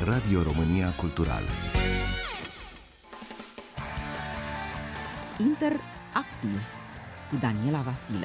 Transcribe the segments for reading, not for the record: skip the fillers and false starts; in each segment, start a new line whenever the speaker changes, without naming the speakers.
Radio România Cultural.
Interactiv cu Daniela Vasile.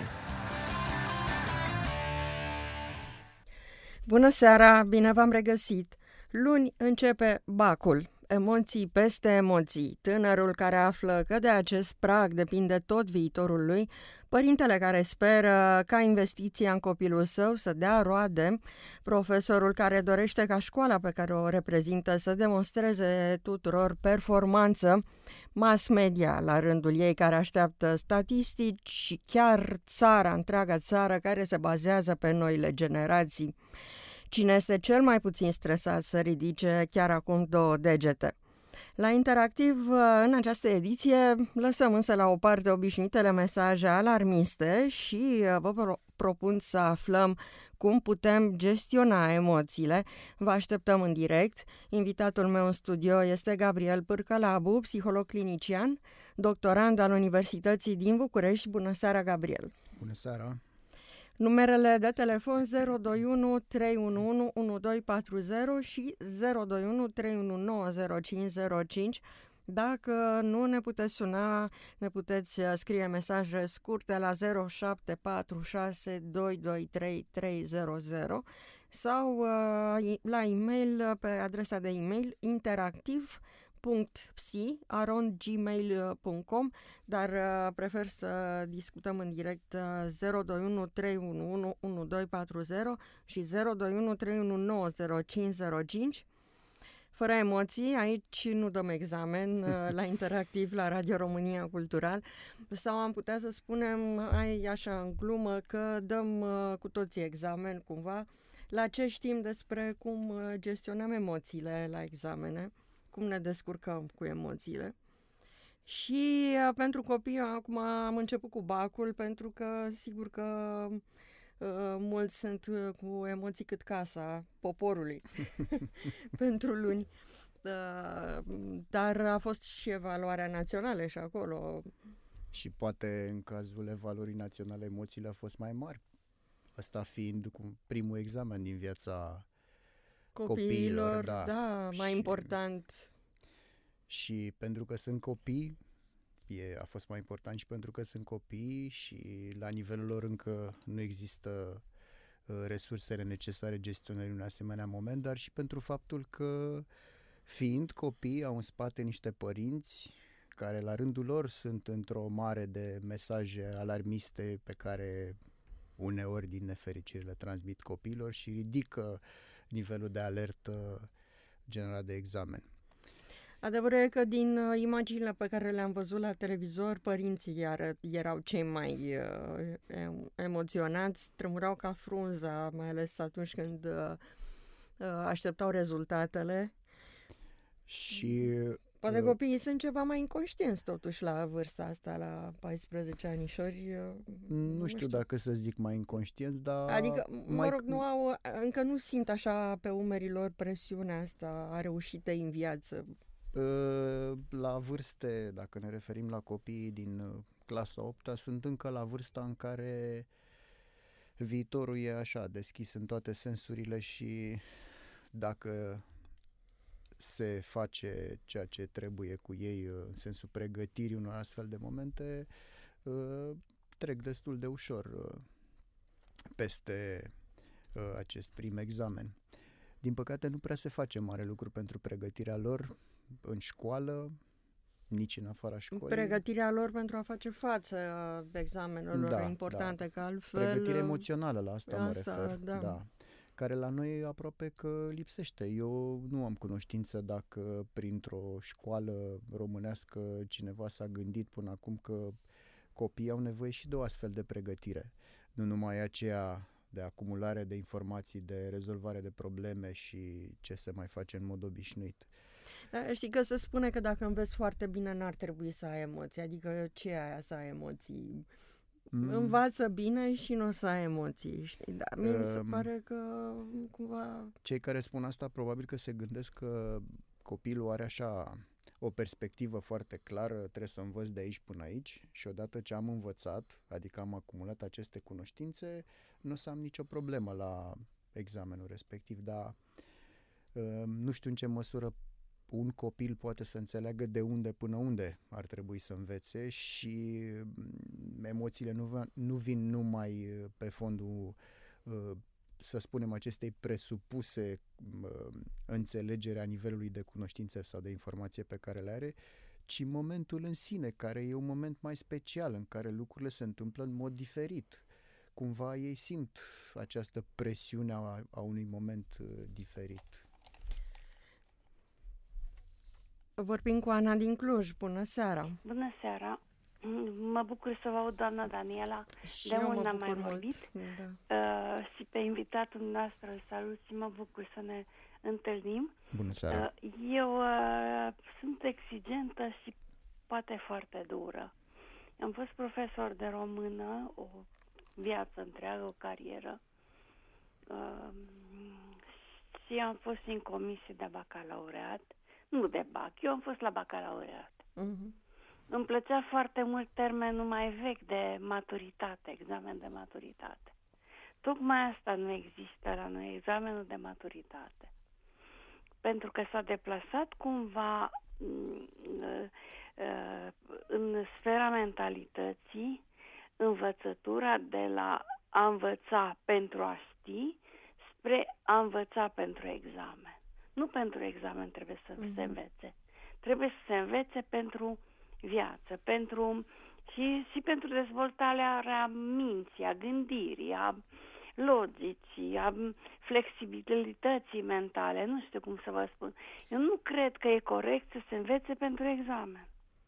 Bună seara, bine v-am regăsit! Luni începe Bacul, emoții peste emoții. Tânărul care află că de acest prag depinde tot viitorul lui, părintele care speră ca investiția în copilul său să dea roade, profesorul care dorește ca școala pe care o reprezintă să demonstreze tuturor performanță, mass media la rândul ei care așteaptă statistici și chiar întreaga țară care se bazează pe noile generații. Cine este cel mai puțin stresat să ridice chiar acum 2 degete? La Interactiv, în această ediție, lăsăm însă la o parte obișnuitele mesaje alarmiste și vă propun să aflăm cum putem gestiona emoțiile. Vă așteptăm în direct. Invitatul meu în studio este Gabriel Pârcălabu, psiholog clinician, doctorand al Universității din București. Bună seara, Gabriel!
Bună seara!
Numerele de telefon 021 311 1240 și 021 319 0505. Dacă nu ne puteți suna, ne puteți scrie mesaje scurte la 0746 223 300 sau la e-mail pe adresa de e-mail interactiv.psi@gmail.com, dar prefer să discutăm în direct 021 311 1240 și 021 319 0505. Fără emoții, aici nu dăm examen la Interactiv, la Radio România Cultural, sau am putea să spunem, așa în glumă, că dăm cu toții examen cumva. La ce știm despre cum gestionăm emoțiile la examene, cum ne descurcăm cu emoțiile. Și pentru copii, acum am început cu Bacul, pentru că sigur că mulți sunt cu emoții cât casa poporului pentru luni. Dar a fost și evaluarea națională și acolo.
Și poate în cazul evaluării naționale emoțiile au fost mai mari. Asta fiind cu primul examen din viața copiilor,
da, mai important.
Și pentru că sunt copii, a fost mai important și pentru că sunt copii și la nivelul lor încă nu există resursele necesare gestionării unui asemenea moment, dar și pentru faptul că, fiind copii, au în spate niște părinți care la rândul lor sunt într-o mare de mesaje alarmiste pe care uneori din nefericire le transmit copiilor și ridică nivelul de alertă generat de examen.
Adevărul e că din imaginile pe care le-am văzut la televizor, părinții erau cei mai emoționați, tremurau ca frunza, mai ales atunci când așteptau rezultatele.
Și
poate copiii sunt ceva mai inconștienți totuși la vârsta asta, la 14 anișori.
Nu știu dacă să zic mai inconștienți, dar...
Adică, încă nu simt așa pe umerii lor presiunea asta a reușitei în viață.
La vârste, dacă ne referim la copiii din clasa 8-a, sunt încă la vârsta în care viitorul e așa, deschis în toate sensurile și dacă se face ceea ce trebuie cu ei în sensul pregătirii unor astfel de momente, trec destul de ușor peste acest prim examen. Din păcate nu prea se face mare lucru pentru pregătirea lor în școală, nici în afara școlii.
Pregătirea lor pentru a face față examenelor importante, că altfel...
Pregătire emoțională, la asta mă refer.
Da.
Care la noi aproape că lipsește. Eu nu am cunoștință dacă printr-o școală românească cineva s-a gândit până acum că copiii au nevoie și de o astfel de pregătire. Nu numai aceea de acumulare de informații, de rezolvare de probleme și ce se mai face în mod obișnuit.
Da, știi că se spune că dacă înveți foarte bine n-ar trebui să ai emoții, adică ce e aia să ai emoții? Învață bine și nu o să ai emoții, știi? Dar mie mi se pare că cumva...
Cei care spun asta probabil că se gândesc că copilul are așa o perspectivă foarte clară, trebuie să învăț de aici până aici și odată ce am învățat, adică am acumulat aceste cunoștințe, nu o să am nicio problemă la examenul respectiv, dar Nu știu în ce măsură un copil poate să înțeleagă de unde până unde ar trebui să învețe și emoțiile nu vin numai pe fondul, să spunem, acestei presupuse înțelegere a nivelului de cunoștințe sau de informație pe care le are, ci momentul în sine, care e un moment mai special, în care lucrurile se întâmplă în mod diferit. Cumva ei simt această presiune a unui moment diferit.
Vorbim cu Ana din Cluj. Bună seara!
Bună seara! Mă bucur să vă aud, doamna Daniela.
Și
de
eu
mult
mă
n-am
bucur
mai vorbit.
Da.
Și pe invitatul nostru îl salut și mă bucur să ne întâlnim.
Bună seara!
Eu sunt exigentă și poate foarte dură. Am fost profesor de română o viață întreagă, o carieră. Și am fost în comisie de bacalaureat. Nu de bac, eu am fost la bacalaureat. Îmi plăcea foarte mult termenul mai vechi de maturitate, examen de maturitate. Tocmai asta nu există la noi, examenul de maturitate. Pentru că s-a deplasat cumva în sfera mentalității învățătura de la a învăța pentru a ști spre a învăța pentru examen. Nu pentru examen trebuie să se învețe. Trebuie să se învețe pentru viață, și pentru dezvoltarea minții, a gândirii, a logicii, a flexibilității mentale. Nu știu cum să vă spun. Eu nu cred că e corect să se învețe pentru examen.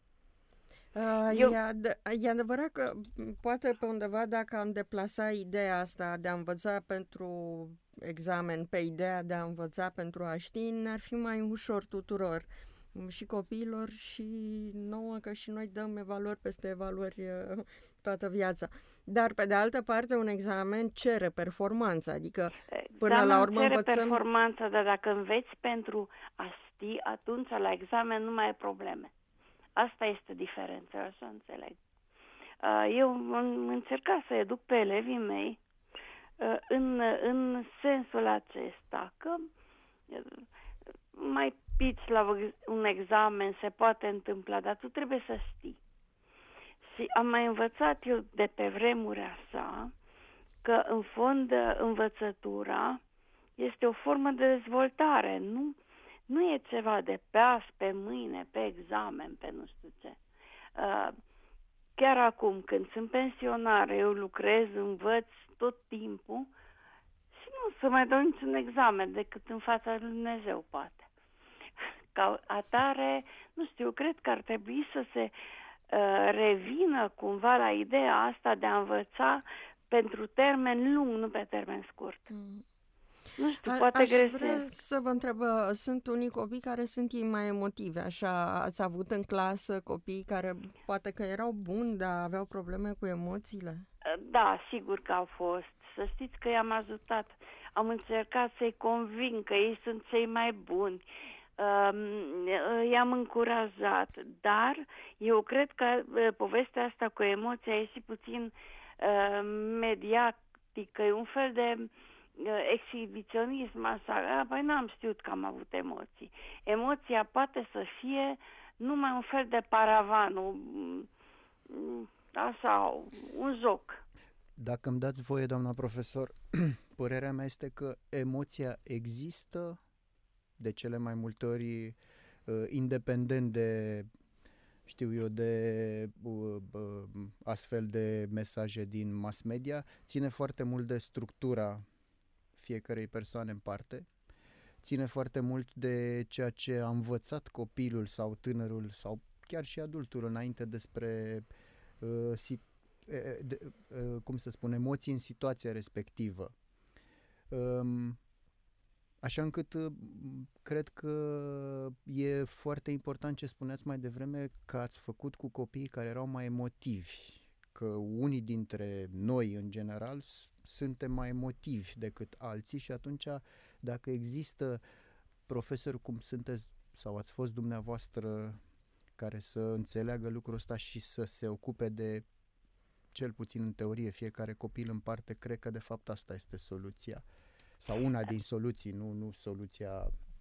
E adevărat că poate pe undeva, dacă am deplasat ideea asta de a învăța pentru examen pe ideea de a învăța pentru a ști, ne-ar fi mai ușor tuturor, și copiilor și nouă, că și noi dăm evaluări peste evaluări toată viața. Dar, pe de altă parte, un examen cere performanță, adică până la urmă
cere
învățăm...
performanță, dar dacă înveți pentru a ști, atunci la examen nu mai ai probleme. Asta este diferența, așa înțeleg. Eu am încercat să educ pe elevii mei în sensul acesta, că mai pici la un examen, se poate întâmpla, dar tu trebuie să știi. Și am mai învățat eu de pe vremuri așa că în fond învățătura este o formă de dezvoltare, nu e ceva de pe azi, pe mâine, pe examen, pe nu știu ce. Chiar acum, când sunt pensionar, eu lucrez, învăț tot timpul și nu o să mai dau niciun examen decât în fața lui Dumnezeu, poate. Ca atare, nu știu, cred că ar trebui să se revină cumva la ideea asta de a învăța pentru termen lung, nu pe termen scurt. Nu știu, poate greșesc.
Aș vrea să vă întreb, sunt unii copii care sunt ei mai emotivi, așa, ați avut în clasă copii care poate că erau buni, dar aveau probleme cu emoțiile?
Da, sigur că au fost. Să știți că i-am ajutat, am încercat să-i conving că ei sunt cei mai buni, i-am încurajat, dar eu cred că povestea asta cu emoția e și puțin mediatică, e un fel de exhibiționism, așa. Păi n-am știut că am avut emoții. Emoția poate să fie numai un fel de paravan, așa, un joc.
Dacă îmi dați voie, doamna profesor, părerea mea este că emoția există de cele mai multe ori, independent de, știu eu, de astfel de mesaje din mass media, ține foarte mult de structura fiecărei persoane în parte, ține foarte mult de ceea ce a învățat copilul sau tânărul sau chiar și adultul înainte despre cum să spun, emoții în situația respectivă. Așa încât cred că e foarte important ce spuneați mai devreme, că ați făcut cu copiii care erau mai emotivi, că unii dintre noi în general suntem mai emotivi decât alții și atunci dacă există profesori cum sunteți sau ați fost dumneavoastră care să înțeleagă lucrul ăsta și să se ocupe de, cel puțin în teorie, fiecare copil în parte, cred că de fapt asta este soluția. Sau una din soluții, nu soluția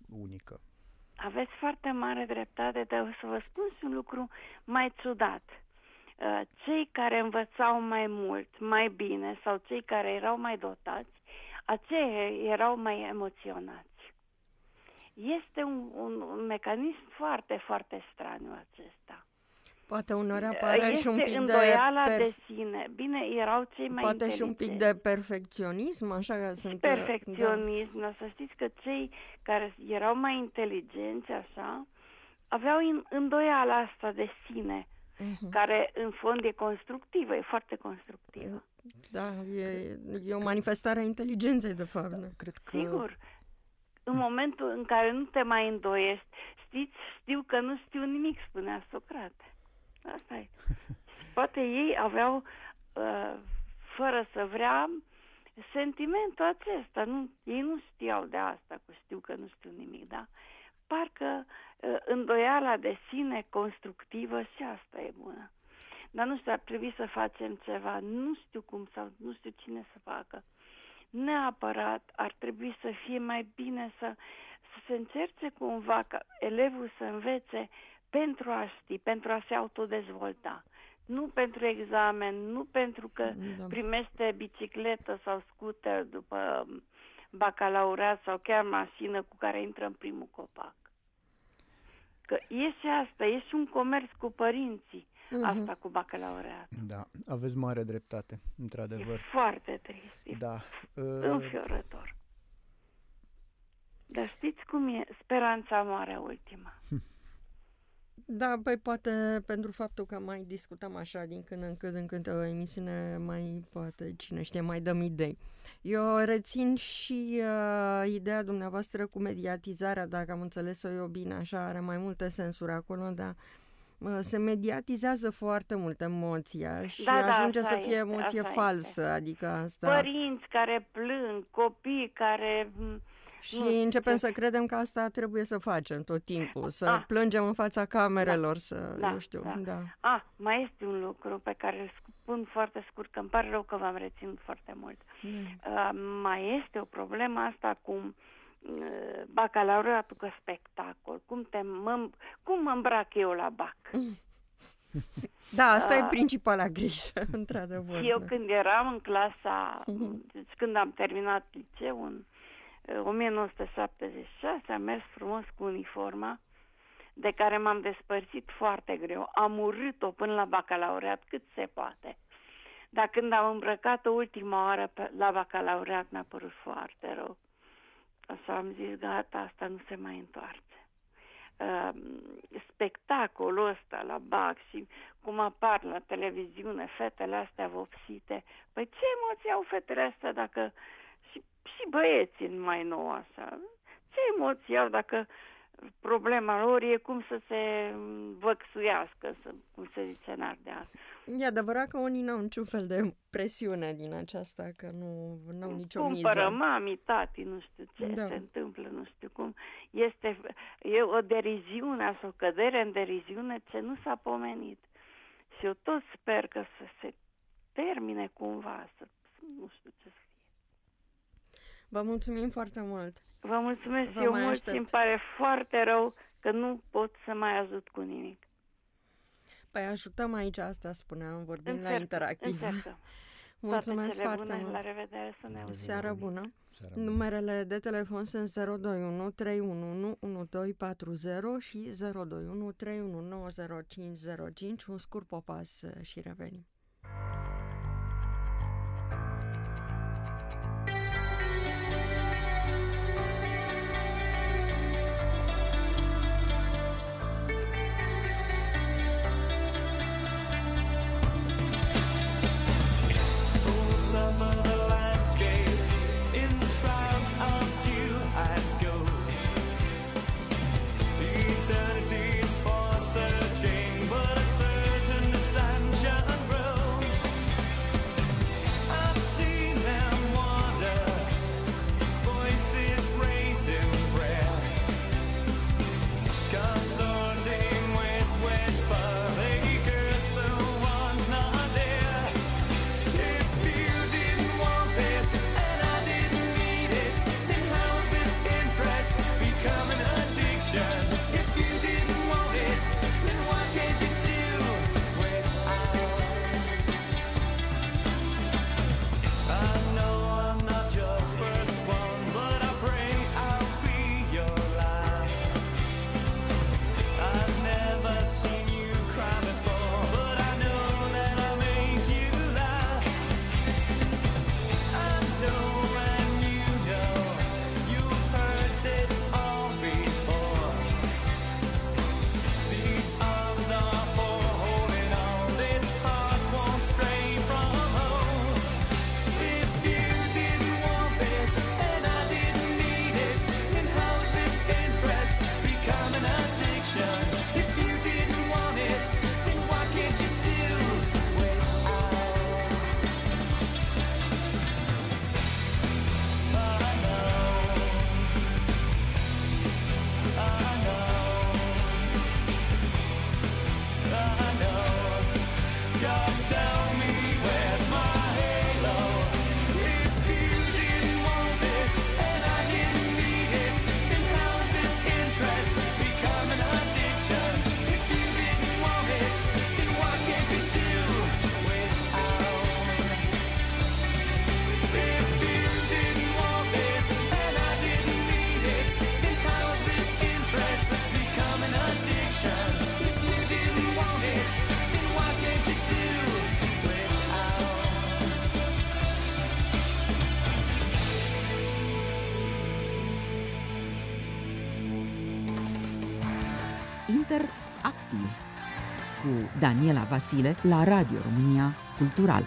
unică.
Aveți foarte mare dreptate, dar o să vă spun și un lucru mai ciudat. Cei care învățau mai mult, mai bine, sau cei care erau mai dotați, aceia erau mai emoționați. Este un mecanism foarte, foarte straniu acesta.
Poate uneori apare și un pic
îndoiala de sine. Bine, erau cei mai
poate și un pic de perfecționism, așa că sunt...
Perfecționism, dar să știți că cei care erau mai inteligenți, așa, aveau îndoiala asta de sine, care în fond e constructivă, e foarte constructivă.
Da, e o manifestare a inteligenței, de fapt.
Cred că...
Sigur. În momentul în care nu te mai îndoiești, știu că nu știu nimic, spunea Socrate. Asta e. Poate ei aveau, fără să vrea, sentimentul acesta. Ei nu știau de asta, că știu că nu știu nimic, da? Parcă îndoiala de sine constructivă și asta e bună. Dar nu știu, ar trebui să facem ceva, nu știu cum sau nu știu cine să facă. Neapărat ar trebui să fie mai bine să se încerce cumva ca elevul să învețe pentru a ști, pentru a se autodezvolta. Nu pentru examen, nu pentru că primește bicicletă sau scooter după bacalaureat sau chiar mașină cu care intră în primul copac. Că e și asta, e și un comerț cu părinții, asta cu bacalaureat.
Da, aveți mare dreptate, într-adevăr.
E foarte trist,
da.
Înfiorător. Dar știți cum e? Speranța moare ultima.
Da, păi poate pentru faptul că mai discutăm așa din când în când o emisiune mai, poate, cine știe, mai dăm idei. Eu rețin și ideea dumneavoastră cu mediatizarea, dacă am înțeles-o eu bine, așa, are mai multe sensuri acolo, dar se mediatizează foarte mult emoția și ajunge să fie emoție falsă, adică asta...
Părinți care plâng, copii care...
Și începem să credem că asta trebuie să facem tot timpul, să plângem în fața camerelor, eu știu. Da.
Mai este un lucru pe care îl spun foarte scurt, că îmi pare rău că v-am reținut foarte mult. Mai este o problemă asta cu bacalaureatul ca spectacol. Cum mă îmbrac eu la bac?
Da, asta e principala grijă, într-adevăr.
Eu când eram în clasa, deci când am terminat liceul, în 1976, am mers frumos cu uniforma, de care m-am despărțit foarte greu. Am urât-o până la bacalaureat cât se poate. Dar când am îmbrăcat-o ultima oară la bacalaureat, mi-a părut foarte rău. Așa am zis, gata, asta nu se mai întoarce. Spectacolul ăsta la BAC și cum apar la televiziune fetele astea vopsite, păi ce emoții au fetele astea dacă... Și băieții mai nou așa. Ce emoții au dacă problema lor e cum să se văxuiască, cum se zice în Ardeal.
E adevărat că unii n-au niciun fel de presiune din aceasta, că nu au nicio miză.
Cumpără mami, tati, nu știu ce se întâmplă, nu știu cum. E o deriziune, o cădere în deriziune ce nu s-a pomenit. Și eu tot sper că să se termine cumva, nu știu ce să fie.
Vă mulțumim foarte mult.
Vă mulțumesc eu mult și îmi pare foarte rău că nu pot să mai ajut cu nimic.
Păi ajutăm aici, asta spuneam, vorbim la Interactiv. Mulțumesc foarte mult.
La revedere, să ne auzim.
Seară bună. Numerele de telefon sunt 021 311 1240 și 021 3190505. Un scurt popas și revenim.
Suffer the landscape in the shrouds of dew as ghosts. Eternity's for searching, but a certain ascension grows.
Interactiv cu Daniela Vasile la Radio România Cultural.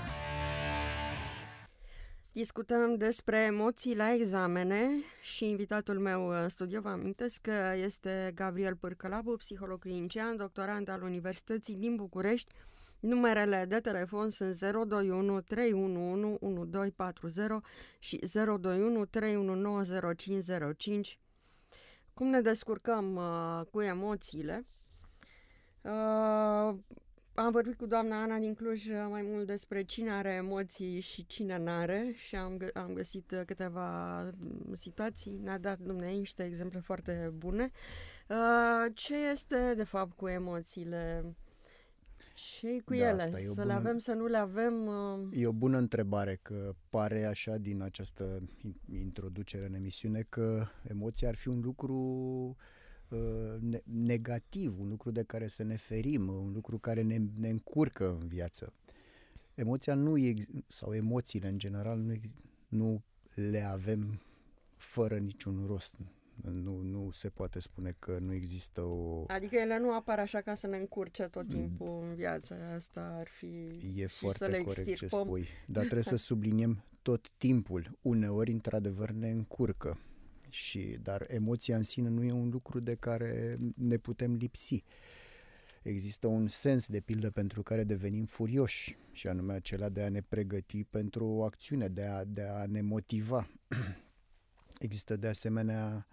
Discutăm despre emoții la examene și invitatul meu în studio, vă amintesc că este Gabriel Pârcălabu, psiholog clinician, doctorand al Universității din București. Numerele de telefon sunt 021 311 1240 și 021 319 0505. Cum ne descurcăm cu emoțiile? Am vorbit cu doamna Ana din Cluj mai mult despre cine are emoții și cine n-are și am găsit câteva situații, ne-a dat dumneavoastră niște exemple foarte bune. Ce este de fapt cu emoțiile? Ce cu ele? Să le avem, să nu le avem?
E o bună întrebare, că pare așa din această introducere în emisiune că emoția ar fi un lucru negativ, un lucru de care să ne ferim, un lucru care ne încurcă în viață. Emoția sau emoțiile în general nu le avem fără niciun rost. Nu se poate spune că nu există o...
Adică ele nu apar așa ca să ne încurce tot timpul în viață. Asta ar fi...
E foarte corect ce spui. Dar trebuie să subliniem tot timpul. Uneori, într-adevăr, ne încurcă. Dar emoția în sine nu e un lucru de care ne putem lipsi. Există un sens, de pildă, pentru care devenim furioși, și anume acela de a ne pregăti pentru o acțiune, de a ne motiva. Există de asemenea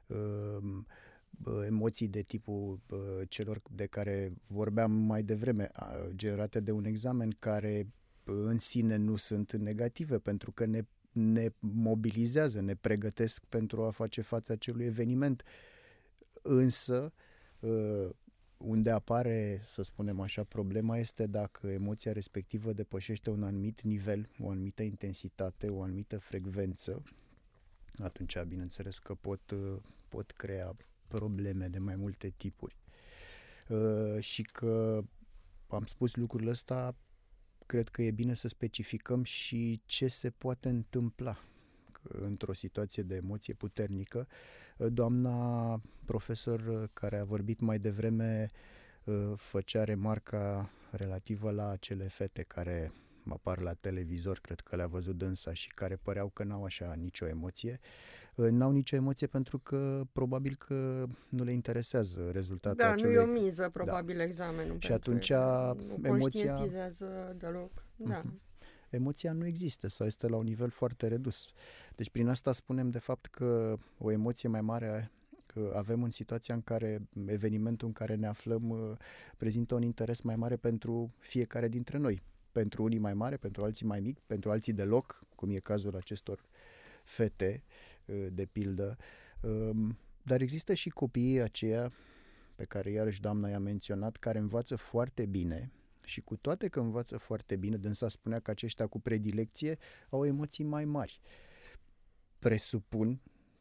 emoții de tipul celor de care vorbeam mai devreme, generate de un examen, care în sine nu sunt negative, pentru că ne mobilizează, ne pregătesc pentru a face față acelui eveniment. Însă, unde apare, să spunem așa, problema este dacă emoția respectivă depășește un anumit nivel, o anumită intensitate, o anumită frecvență. Atunci, bineînțeles că pot crea probleme de mai multe tipuri. Și că am spus lucrul ăsta, cred că e bine să specificăm și ce se poate întâmpla într-o situație de emoție puternică. Doamna profesor care a vorbit mai devreme făcea remarca relativă la acele fete care apar la televizor, cred că le-a văzut dânsa, și care păreau că n-au așa nicio emoție. N-au nicio emoție pentru că probabil că nu le interesează rezultatul acelui...
Da, nu e o miză, probabil, examenul.
Și atunci
nu
emoția...
conștientizează deloc. Da.
Emoția nu există sau este la un nivel foarte redus. Deci prin asta spunem de fapt că o emoție mai mare avem în situația în care evenimentul în care ne aflăm prezintă un interes mai mare pentru fiecare dintre noi. Pentru unii mai mare, pentru alții mai mic, pentru alții deloc, cum e cazul acestor fete, de pildă. Dar există și copiii aceia, pe care iarăși doamna i-a menționat, care învață foarte bine, și cu toate că învață foarte bine, dânsa spunea că aceștia cu predilecție au emoții mai mari. Presupun,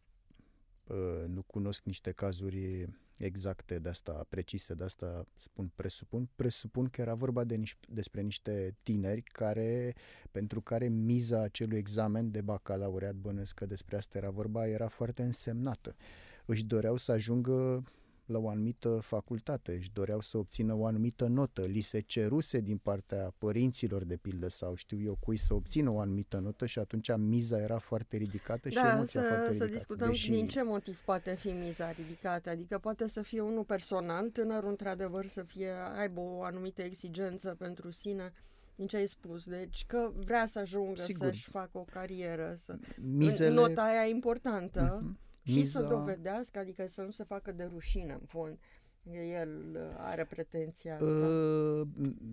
nu cunosc niște cazuri exacte de asta, precise, de asta spun presupun că era vorba despre niște tineri pentru care miza acelui examen de bacalaureat, bănuiesc că despre asta era vorba, era foarte însemnată. Își doreau să ajungă la o anumită facultate, își doreau să obțină o anumită notă, li se ceruse din partea părinților, de pildă, sau știu eu cui, să obțină o anumită notă, și atunci miza era foarte ridicată și emoția foarte ridicată.
Să discutăm din ce motiv poate fi miza ridicată, adică poate să fie unul personal, tânărul într-adevăr să aibă o anumită exigență pentru sine, din ce ai spus, deci că vrea să ajungă, să-și facă o carieră, nota aia importantă, și să dovedească, adică să nu se facă de rușine, în fond. El are pretenția asta.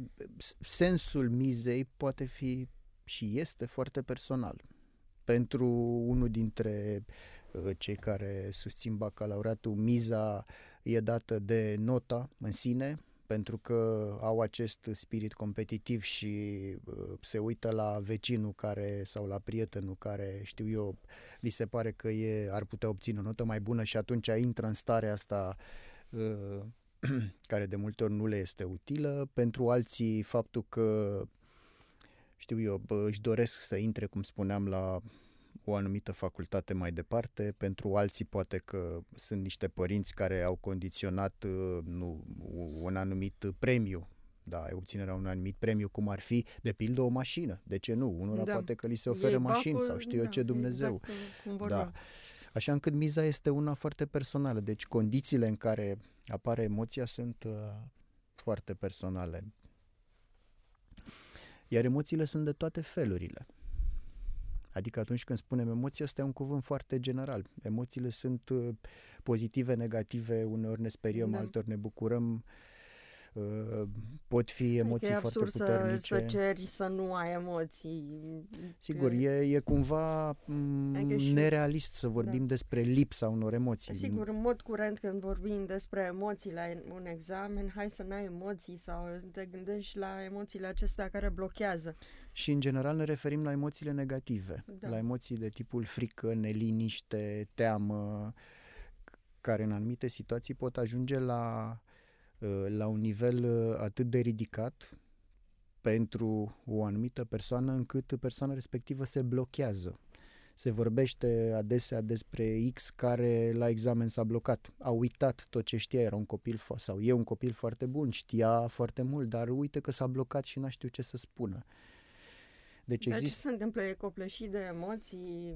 Sensul mizei poate fi și este foarte personal. Pentru unul dintre cei care susțin bacalaureatul, miza e dată de nota în sine, pentru că au acest spirit competitiv și se uită la vecinul sau la prietenul care, știu eu, li se pare că ar putea obține o notă mai bună și atunci intră în starea asta care de multe ori nu le este utilă. Pentru alții, faptul că, știu eu, își doresc să intre, cum spuneam, la o anumită facultate mai departe, pentru alții poate că sunt niște părinți care au condiționat un anumit premiu, da, obținerea unui anumit premiu, cum ar fi, de pildă, o mașină. De ce nu? Unora poate că li se oferă mașini sau știu eu ce Dumnezeu.
Exact, cum
da.
vorbeam.
Așa încât miza este una foarte personală. Deci condițiile în care apare emoția sunt foarte personale. Iar emoțiile sunt de toate felurile. Adică atunci când spunem emoție, ăsta e un cuvânt foarte general. Emoțiile sunt pozitive, negative, uneori ne speriem, alteori ne bucurăm. Pot fi emoții foarte puternice.
Să ceri să nu ai emoții.
Sigur, e cumva nerealist să vorbim despre lipsa unor emoții.
Sigur, în mod curent când vorbim despre emoții la un examen, hai să n-ai emoții sau te gândești la emoțiile acestea care blochează.
Și în general ne referim la emoțiile negative, la emoții de tipul frică, neliniște, teamă, care în anumite situații pot ajunge la un nivel atât de ridicat pentru o anumită persoană, încât persoana respectivă se blochează. Se vorbește adesea despre X care la examen s-a blocat. A uitat tot ce știa, era un copil sau e un copil foarte bun, știa foarte mult, dar uite că s-a blocat și n-a știut ce să spună. Deci
ce se întâmplă? E copleșit de emoții?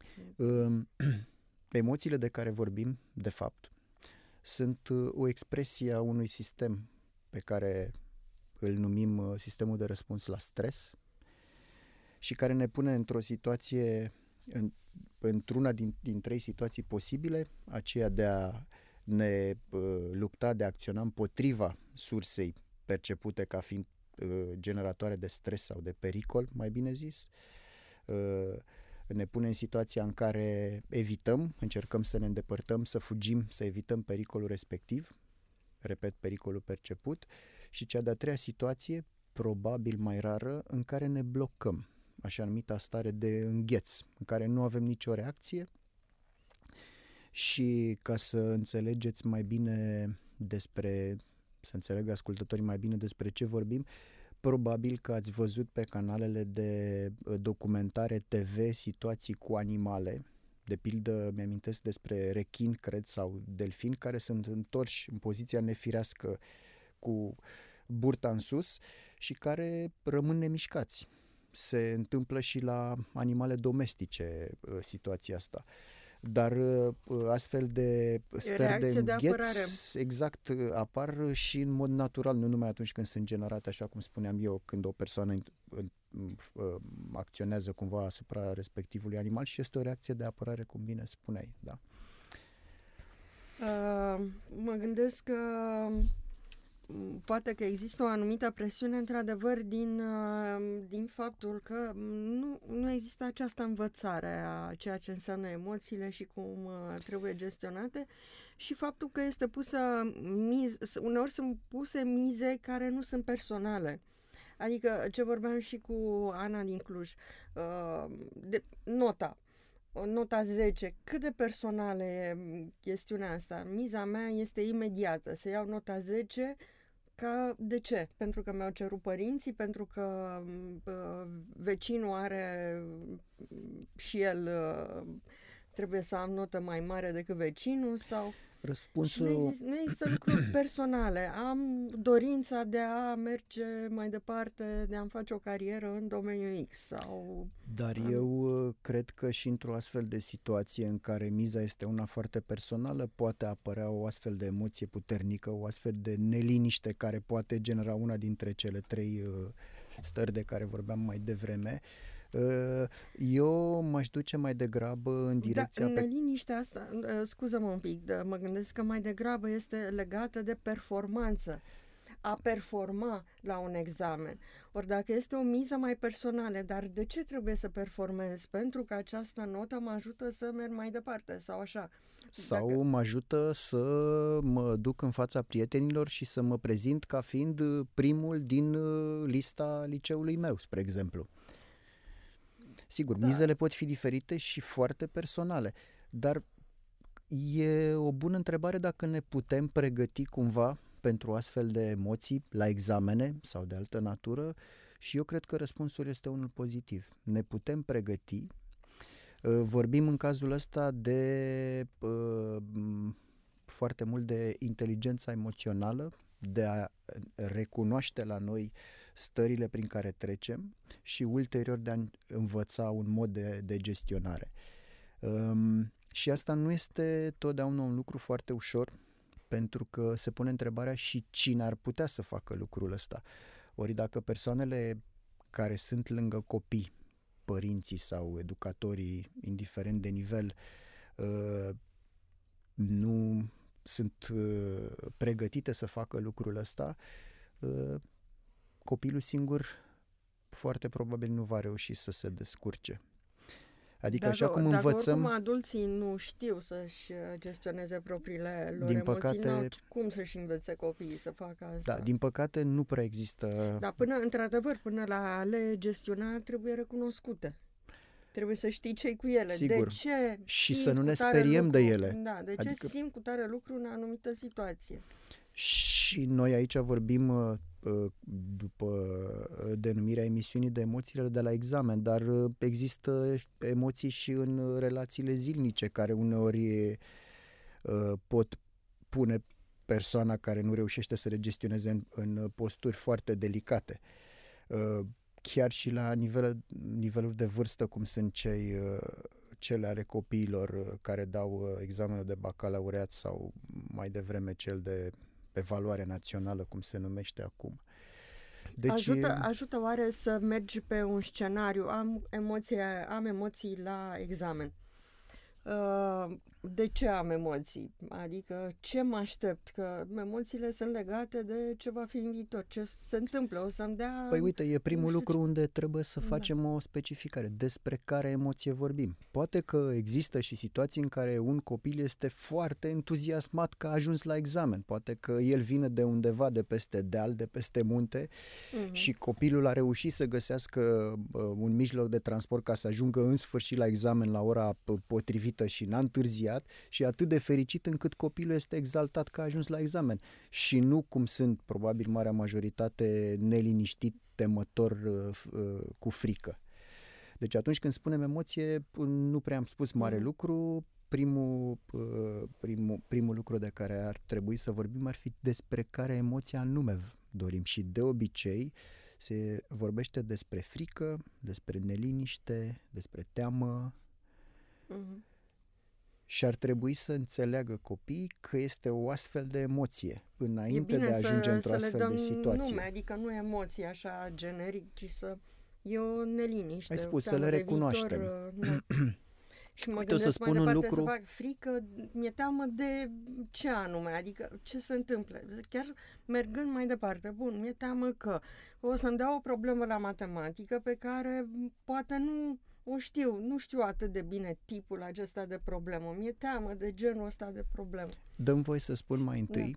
Emoțiile de care vorbim, de fapt, sunt o expresie a unui sistem pe care îl numim sistemul de răspuns la stres și care ne pune într-o situație, într-una din trei situații posibile, aceea de a ne lupta, de a acționa împotriva sursei percepute ca fiind generatoare de stres sau de pericol, mai bine zis. Ne pune în situația în care evităm, încercăm să ne îndepărtăm, să fugim, să evităm pericolul respectiv, repet, pericolul perceput, și cea de-a treia situație, probabil mai rară, în care ne blocăm, așa numita stare de îngheț, în care nu avem nicio reacție. Și ca să înțelegeți mai bine să înțelegă ascultătorii mai bine despre ce vorbim, probabil că ați văzut pe canalele de documentare TV situații cu animale. De pildă, mi-amintesc despre rechin, cred, sau delfini, care sunt întorși în poziția nefirească cu burta în sus și care rămân nemișcați. Se întâmplă și la animale domestice situația asta. Dar astfel de stări de îngheț exact apar și în mod natural, nu numai atunci când sunt generate, așa cum spuneam eu, când o persoană acționează cumva asupra respectivului animal, și este o reacție de apărare, cum bine spuneai, da.
Mă gândesc că poate că există o anumită presiune, într-adevăr, din faptul că nu există această învățare a ceea ce înseamnă emoțiile și cum trebuie gestionate, și faptul că este pusă uneori sunt puse mize care nu sunt personale. Adică ce vorbeam și cu Ana din Cluj, de nota 10, cât de personală e chestiunea asta? Miza mea este imediată, să iau nota 10. De ce? Pentru că mi-au cerut părinții, pentru că vecinul are și el trebuie să am notă mai mare decât vecinul, sau...
Răspunsul...
Nu există lucruri personale. Am dorința de a merge mai departe, de a-mi face o carieră în domeniul X.
Dar eu cred că și într-o astfel de situație în care miza este una foarte personală, poate apărea o astfel de emoție puternică, o astfel de neliniște care poate genera una dintre cele trei stări de care vorbeam mai devreme. Eu m-aș duce mai degrabă în direcția...
Neliniștea asta, scuză-mă un pic, mă gândesc că mai degrabă este legată de performanță. A performa la un examen. Ori dacă este o miză mai personală, dar de ce trebuie să performez? Pentru că această notă mă ajută să merg mai departe, sau așa.
Sau mă ajută să mă duc în fața prietenilor și să mă prezint ca fiind primul din lista liceului meu, spre exemplu. Sigur, mizele pot fi diferite și foarte personale, dar e o bună întrebare dacă ne putem pregăti cumva pentru astfel de emoții la examene sau de altă natură, și eu cred că răspunsul este unul pozitiv. Ne putem pregăti. Vorbim în cazul ăsta de foarte mult de inteligența emoțională, de a recunoaște la noi stările prin care trecem și ulterior de a învăța un mod de gestionare. Și asta nu este totdeauna un lucru foarte ușor, pentru că se pune întrebarea și cine ar putea să facă lucrul ăsta. Ori dacă persoanele care sunt lângă copii, părinții sau educatorii, indiferent de nivel, nu sunt pregătite să facă lucrul ăsta, copilul singur foarte probabil nu va reuși să se descurce. Adică așa cum învățăm...
Dacă oricum adulții nu știu să-și gestioneze propriile lor
din
emoții,
păcate,
n-au cum să-și învețe copiii să facă asta.
Da, din păcate nu prea există...
Dar până la a le gestiona trebuie recunoscute. Trebuie să știi ce-i cu ele.
Sigur.
De ce
Și să nu ne speriem de ele.
Da, de ce simt cu tare lucru în anumită situație.
Și noi aici vorbim după denumirea emisiunii de emoțiile de la examen, dar există emoții și în relațiile zilnice care uneori pot pune persoana care nu reușește să le gestioneze în posturi foarte delicate. Chiar și la niveluri de vârstă cum sunt cele ale copiilor care dau examenul de bacalaureat sau mai devreme cel de evaluare națională, cum se numește acum. Deci
ajută oare să mergi pe un scenariu? Am emoții la examen. De ce am emoții? Adică ce mă aștept? Că emoțiile sunt legate de ce va fi în viitor, ce se întâmplă, o să-mi dea...
Păi uite, e primul lucru unde trebuie să facem o specificare. Despre care emoție vorbim? Poate că există și situații în care un copil este foarte entuziasmat că a ajuns la examen. Poate că el vine de undeva, de peste deal, de peste munte și copilul a reușit să găsească un mijloc de transport ca să ajungă în sfârșit la examen la ora potrivită și n-a întârziat și atât de fericit încât copilul este exaltat că a ajuns la examen și nu cum sunt probabil marea majoritate neliniștit, temător, cu frică. Deci atunci când spunem emoție, nu prea am spus mare lucru. Primul lucru de care ar trebui să vorbim ar fi despre care emoție anume dorim și de obicei se vorbește despre frică, despre neliniște, despre teamă. Și ar trebui să înțeleagă copiii că este o astfel de emoție înainte de a ajunge într-o astfel de situație.
Nume, adică nu emoții așa generic, ci e o neliniște.
Ai spus să le recunoaștem.
Și mă gândesc mai departe să fac frică, mi-e teamă de ce anume, adică ce se întâmplă. Chiar mergând mai departe, bun, mi-e teamă că o să-mi dea o problemă la matematică pe care poate nu știu atât de bine tipul acesta de problemă. Mi-e teamă de genul ăsta de problemă.
Dăm voie să spun mai întâi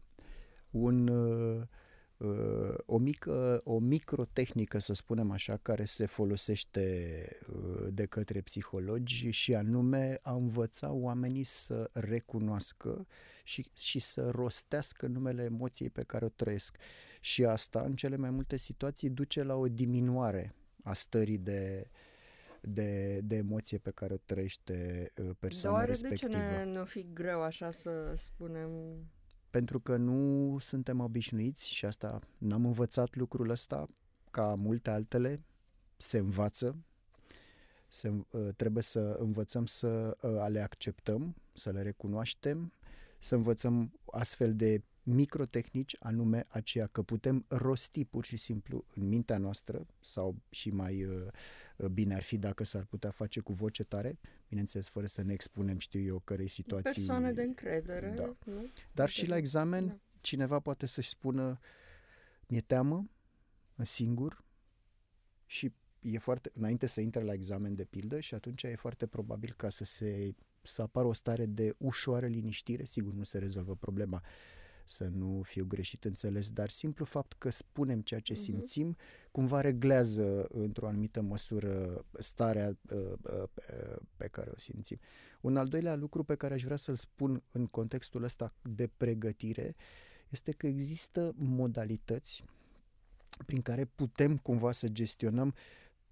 o microtehnică, să spunem așa, care se folosește de către psihologi și anume a învăța oamenii să recunoască și să rostească numele emoției pe care o trăiesc. Și asta, în cele mai multe situații, duce la o diminuare a stării de emoție pe care o trăiește persoana respectivă.
De ce ne-o fi greu așa să spunem?
Pentru că nu suntem obișnuiți și asta n-am învățat lucrul ăsta ca multe altele, se învață, trebuie să învățăm să le acceptăm, să le recunoaștem, să învățăm astfel de microtehnici, anume aceea că putem rosti pur și simplu în mintea noastră sau și mai bine ar fi dacă s-ar putea face cu voce tare, bineînțeles fără să ne expunem, știu eu, cărei situații...
Persoane de încredere.
Da.
Nu?
Dar și la examen cineva poate să-și spună mi-e teamă, singur și e foarte, înainte să intre la examen de pildă și atunci e foarte probabil ca să apară o stare de ușoară liniștire, sigur nu se rezolvă problema, să nu fiu greșit înțeles, dar simplu fapt că spunem ceea ce simțim, cumva reglează într-o anumită măsură starea pe care o simțim. Un al doilea lucru pe care aș vrea să-l spun în contextul ăsta de pregătire este că există modalități prin care putem cumva să gestionăm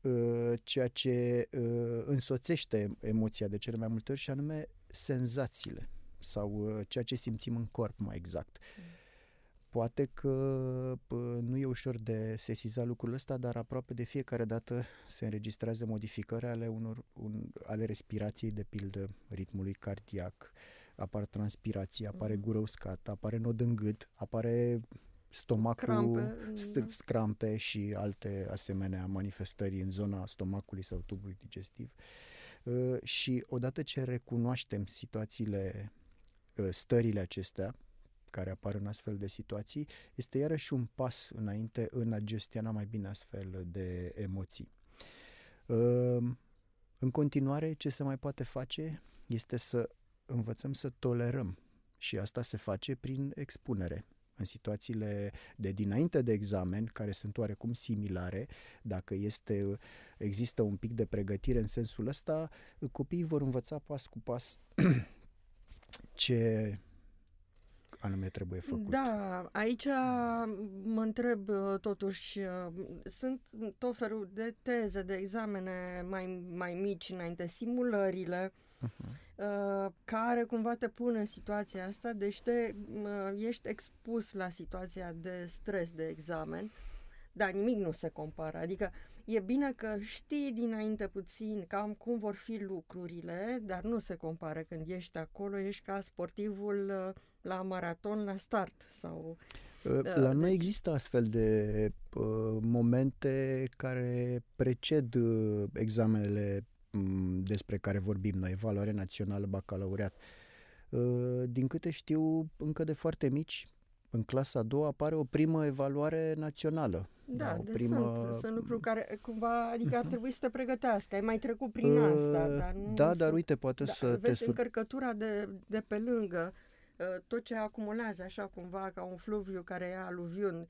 ceea ce însoțește emoția de cele mai multe ori, și anume senzațiile sau ceea ce simțim în corp, mai exact. Poate că nu e ușor de sesizat lucrul ăsta, dar aproape de fiecare dată se înregistrează modificări ale respirației, de pildă ritmului cardiac, apar transpirații, apare gură uscată, apare nod în gât, apare stomacul, crampe și alte asemenea manifestări în zona stomacului sau tubului digestiv. Și odată ce recunoaștem situațiile, stările acestea care apar în astfel de situații, este iarăși un pas înainte în a gestiona mai bine astfel de emoții. În continuare, ce se mai poate face este să învățăm să tolerăm, și asta se face prin expunere. În situațiile de dinainte de examen, care sunt oarecum similare, dacă există un pic de pregătire în sensul ăsta, copiii vor învăța pas cu pas ce anume trebuie făcut.
Da, aici mă întreb totuși, sunt tot felul de teze, de examene mai mici înainte, simulările, care cumva te pun în situația asta, deci ești expus la situația de stres de examen, dar nimic nu se compară. Adică e bine că știi dinainte puțin cam cum vor fi lucrurile, dar nu se compară când ești acolo, ești ca sportivul la maraton la start. Sau
la noi există astfel de momente care preced examenele despre care vorbim noi, evaluare națională, bacalaureat. Din câte știu, încă de foarte mici, în clasa a doua apare o primă evaluare națională.
Da, sunt lucruri care cumva, adică ar trebui să te pregătească. Ai mai trecut prin asta, dar nu...
Dar uite, poate să
vezi încărcătura de pe lângă, tot ce acumulează așa cumva ca un fluviu care e aluviun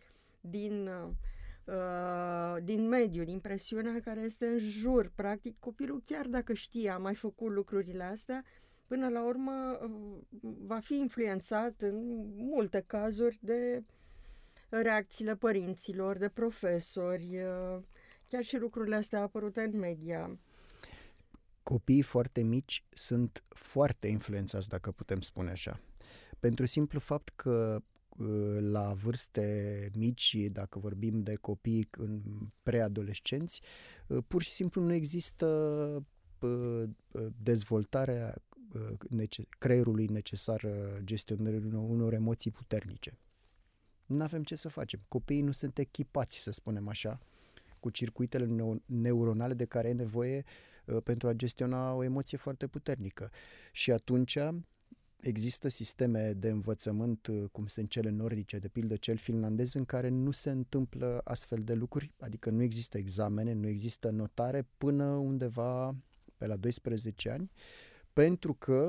din mediu, din presiunea care este în jur. Practic, copilul, chiar dacă știe, a mai făcut lucrurile astea, până la urmă va fi influențat în multe cazuri de reacțiile părinților, de profesori, chiar și lucrurile astea apărute în media.
Copiii foarte mici sunt foarte influențați, dacă putem spune așa. Pentru simplu fapt că la vârste mici, dacă vorbim de copii în preadolescenți, pur și simplu nu există dezvoltarea creierului necesar gestionării unor emoții puternice. Nu avem ce să facem. Copiii nu sunt echipați, să spunem așa, cu circuitele neuronale de care ai nevoie pentru a gestiona o emoție foarte puternică. Și atunci există sisteme de învățământ, cum sunt cele nordice, de pildă cel finlandez, în care nu se întâmplă astfel de lucruri, adică nu există examene, nu există notare până undeva pe la 12 ani, pentru că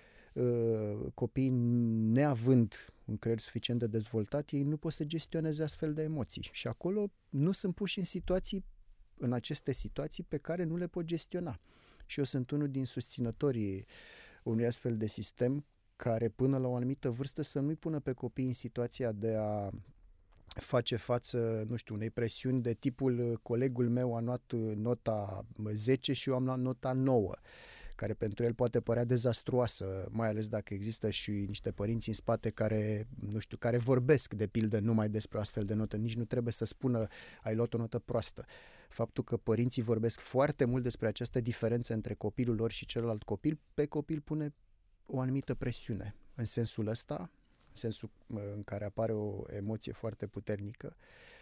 copiii, neavând un creier suficient de dezvoltat, ei nu pot să gestioneze astfel de emoții. Și acolo nu sunt puși în aceste situații pe care nu le pot gestiona. Și eu sunt unul din susținătorii unui astfel de sistem care până la o anumită vârstă să nu-i pună pe copii în situația de a face față, nu știu, unei presiuni de tipul colegul meu a luat nota 10 și eu am luat nota 9, care pentru el poate părea dezastruoasă, mai ales dacă există și niște părinți în spate care, nu știu, care vorbesc de pildă numai despre astfel de notă. Nici nu trebuie să spună ai luat o notă proastă. Faptul că părinții vorbesc foarte mult despre această diferență între copilul lor și celălalt copil, pe copil pune o anumită presiune. În sensul ăsta, în sensul în care apare o emoție foarte puternică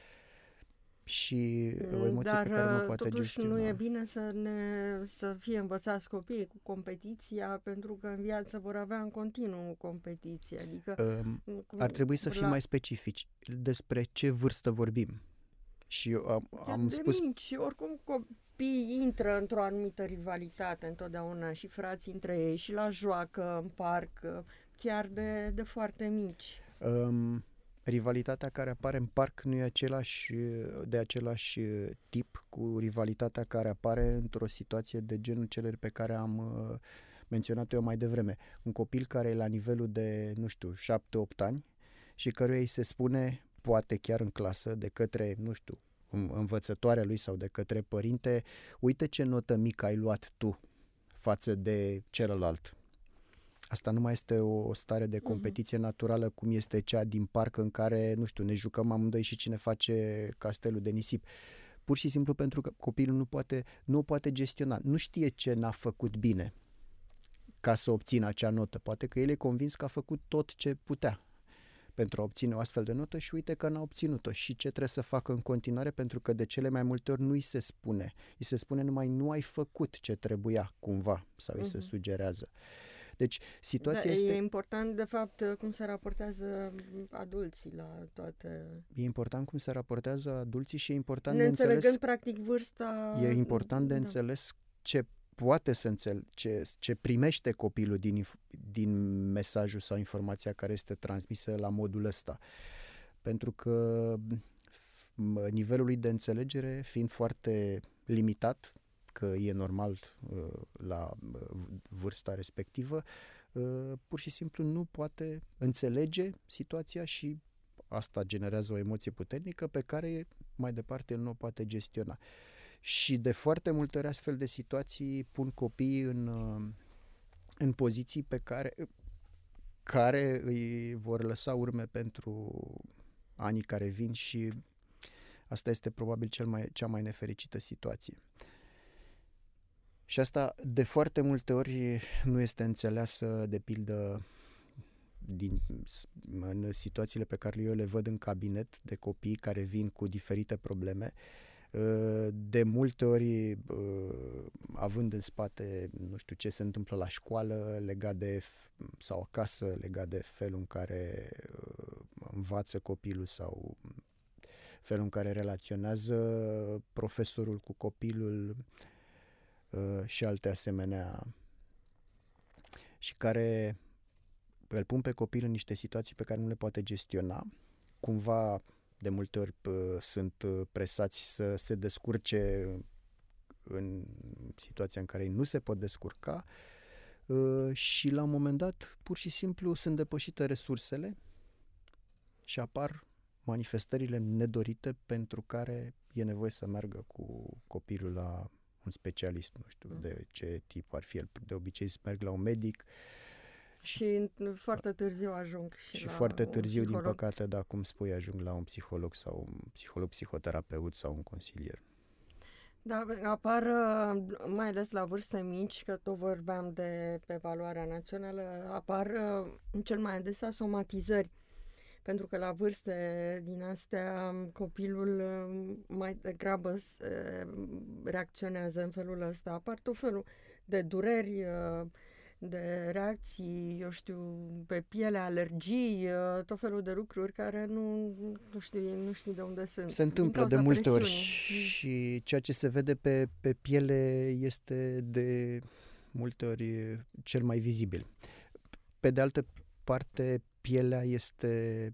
și o emoție pe care nu poate
totuși
gestiona.
Nu e bine să fie învățați copiii cu competiția, pentru că în viață vor avea în continuu competiție. Adică,
ar trebui să fim mai specifici despre ce vârstă vorbim. Și eu am spus...
mici, oricum copiii intră într-o anumită rivalitate întotdeauna, și frații între ei, și la joacă, în parc, chiar de foarte mici.
Rivalitatea care apare în parc nu e de același tip cu rivalitatea care apare într-o situație de genul celor pe care am menționat eu mai devreme. Un copil care e la nivelul de, nu știu, 7-8 ani și căruia îi se spune, poate chiar în clasă, de către, nu știu, învățătoarea lui sau de către părinte, uite ce notă mică ai luat tu față de celălalt. Asta nu mai este o stare de competiție naturală cum este cea din parc în care, nu știu, ne jucăm amândoi și cine face castelul de nisip. Pur și simplu pentru că copilul nu o poate gestiona. Nu știe ce n-a făcut bine ca să obțină acea notă. Poate că el e convins că a făcut tot ce putea pentru a obține o astfel de notă și uite că n-a obținut-o. Și ce trebuie să facă în continuare, pentru că de cele mai multe ori nu îi se spune. Îi se spune numai nu ai făcut ce trebuia cumva sau îi se sugerează. Deci situația este...
E important, de fapt, cum se raportează adulții la toate...
E important cum se raportează adulții și e important
Ne
de înțeles...
înțelegând, practic, vârsta...
E important de înțeles ce poate să ce primește copilul din mesajul sau informația care este transmisă la modul ăsta. Pentru că nivelul lui de înțelegere, fiind foarte limitat, că e normal la vârsta respectivă, pur și simplu nu poate înțelege situația și asta generează o emoție puternică pe care mai departe el nu o poate gestiona. Și de foarte multe ori astfel de situații pun copiii în poziții pe care îi vor lăsa urme pentru anii care vin și asta este probabil cea mai nefericită situație. Și asta de foarte multe ori nu este înțeleasă, de pildă, în situațiile pe care eu le văd în cabinet de copii care vin cu diferite probleme. De multe ori, având în spate, nu știu ce se întâmplă la școală sau acasă legat de felul în care învață copilul sau felul în care relaționează profesorul cu copilul și alte asemenea, și care îl pun pe copil în niște situații pe care nu le poate gestiona. Cumva, de multe ori sunt presați să se descurce în situația în care ei nu se pot descurca și la un moment dat pur și simplu sunt depășite resursele și apar manifestările nedorite pentru care e nevoie să meargă cu copilul la un specialist, nu știu de ce tip ar fi el. De obicei să merg la un medic.
Și foarte târziu ajung și la
foarte târziu,
un
din păcate, da, cum spui, ajung la un psiholog sau un psihoterapeut sau un consilier.
Da, apar, mai ales la vârste mici, că tot vorbeam de evaluarea națională, apar cel mai adesea somatizări. Pentru că la vârste din astea copilul mai degrabă reacționează în felul ăsta. Apar tot felul de dureri, de reacții, eu știu, pe piele, alergii, tot felul de lucruri care nu știi de unde sunt.
Se întâmplă de multe ori și ceea ce se vede pe piele este de multe ori cel mai vizibil. Pe de altă parte, pielea este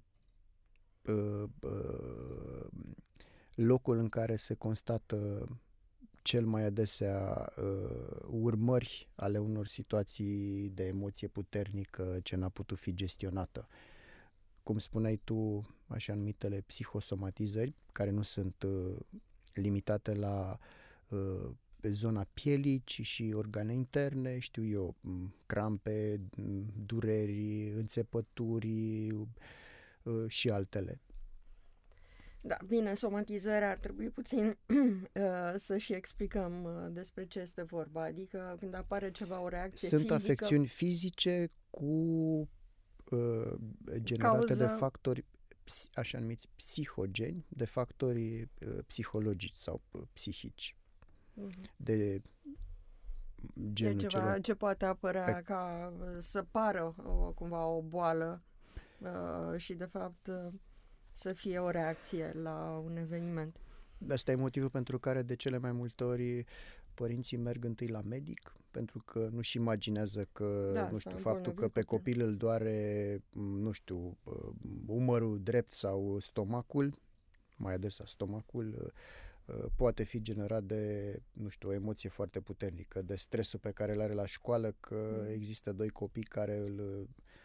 locul în care se constată cel mai adesea urmări ale unor situații de emoție puternică ce n-a putut fi gestionată. Cum spuneai tu, așa numitele psihosomatizări, care nu sunt limitate la zona pielii, ci și organe interne, știu eu, crampe, dureri, înțepături și altele.
Da, bine, somatizarea ar trebui puțin să și explicăm despre ce este vorba. Adică când apare ceva, o reacție
sunt
fizică...
Sunt afecțiuni fizice cu generate de factori așa numiți psihogeni, de factori psihologici sau psihici. De genul
ceva ce poate apărea ca să pară cumva o boală și de fapt să fie o reacție la un eveniment.
Asta e motivul pentru care de cele mai multe ori părinții merg întâi la medic, pentru că nu-și imaginează că, nu știu, faptul că pe copil îl doare, nu știu, umărul drept sau stomacul, mai adesea stomacul, poate fi generat de, nu știu, o emoție foarte puternică, de stresul pe care îl are la școală, că există doi copii care îl